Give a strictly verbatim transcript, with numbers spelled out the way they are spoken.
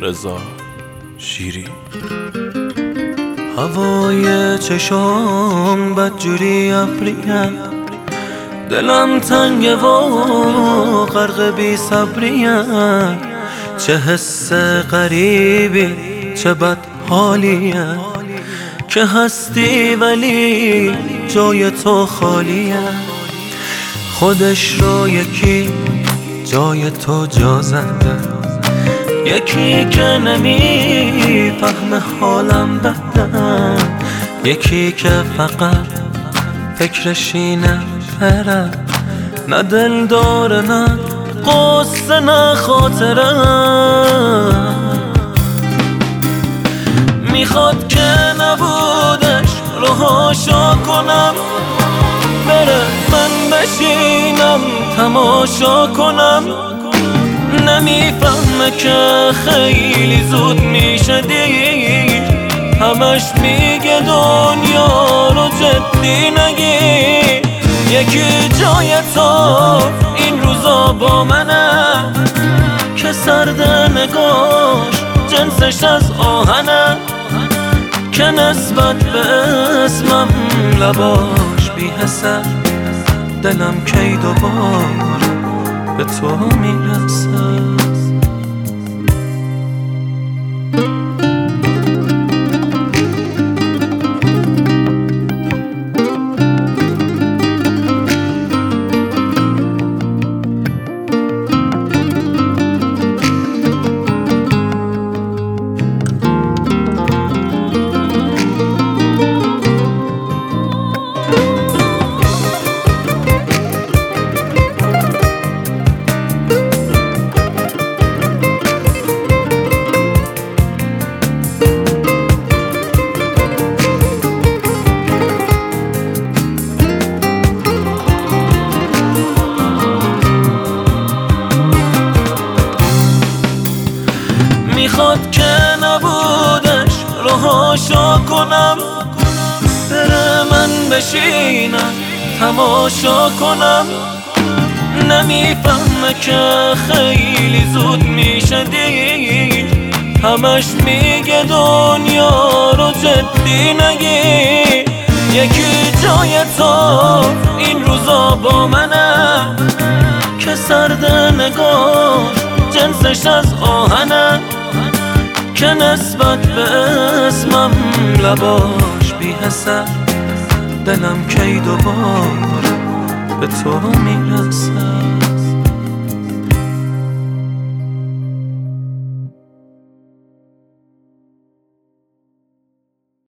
رضا شیری. هوای چشام بدجوری ابریه، دلم تنگه و غرق بی صبریه. چه حس غریبی چه بد حالیه که هستی ولی جای تو خالیه. خودش رو یکی جای تو جا زده، یکی که نمیفهمه حالم بده، یکی که فقط فکرش اینه بره، نه دل داره نه قصه نه خاطره. میخواد که نبودش رو هاشا کنم، بره من بشینم تماشا کنم. نمیفهمه که خیلی زود میشه دیر، همش میگه دنیا رو جدی نگیر. یکی جای تو این روزا با منه که سرد نگاش جنسش از آهنه، که نسبت به اسمم لباش بی حسه. دلم کی دوباره به تو میرسه. میخواد که نبودش رو هاشا کنم، بره من بشینم تماشا کنم. نمیفهمه که خیلی زود میشه دیر، همش میگه دنیا رو جدی نگیر. یکی جای تو این روزا با منه که سرد نگاش جنسش از آهنه، که نسبت به اسمم لباش بی حسه. دلم کی دوباره به تو میرسه.